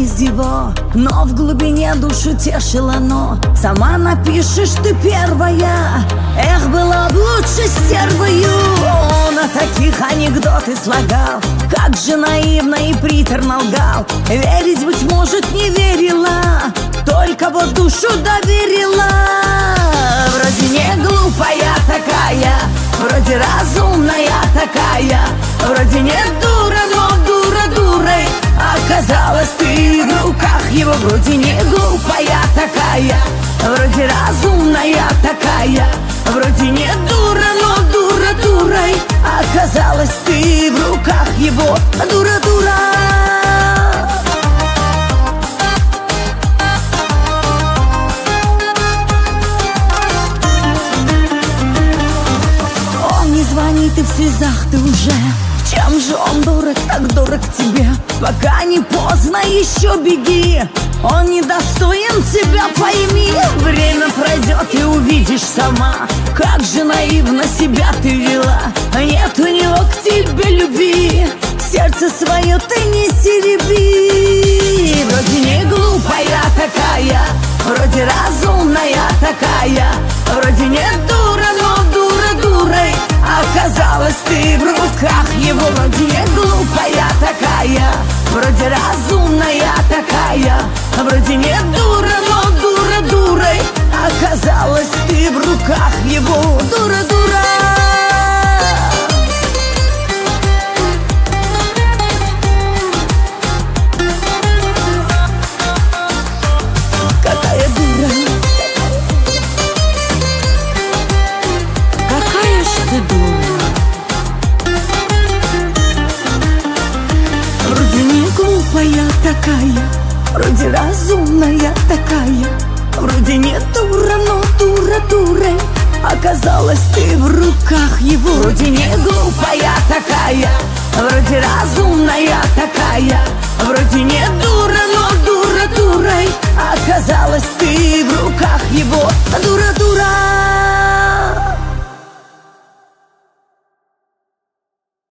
из его, но в глубине душу тешило оно. Сама напишешь ты первая, эх, было б лучше с стервою. Он о таких анекдоты слагал, как же наивно и приторно лгал. Верить, быть может, не верила, только вот душу доверила. Вроде не глупая такая, вроде разумная такая, вроде не дура, но дура дурой. Оказалось, ты в руках его. Вроде не глупая такая, вроде разумная такая, вроде не дура, но дура дурой. Оказалось, ты в руках его. Дура дура. Звонит и в слезах ты уже. Чем же он дурак, так дурак тебе? Пока не поздно, еще беги. Он недостоин тебя, пойми. Время пройдет и увидишь сама, как же наивно себя ты вела. Нет у него к тебе любви, сердце свое ты не тереби. Вроде не глупая такая, вроде разумная такая, вроде не дура, но дура дурой. Оказалось, ты в руках его. Вроде не глупая такая, вроде разумная такая, вроде не дура, но дура дурой. Оказалось, ты в руках его. Дура дура. Какая дура. Какая ж ты дура. Вроде не глупая такая, вроде разумная такая, вроде не дура, но дура дурой. Оказалось, ты в руках его. Вроде не глупая такая, вроде разумная такая, вроде не дура, но дура дурой. Оказалось, ты в руках его.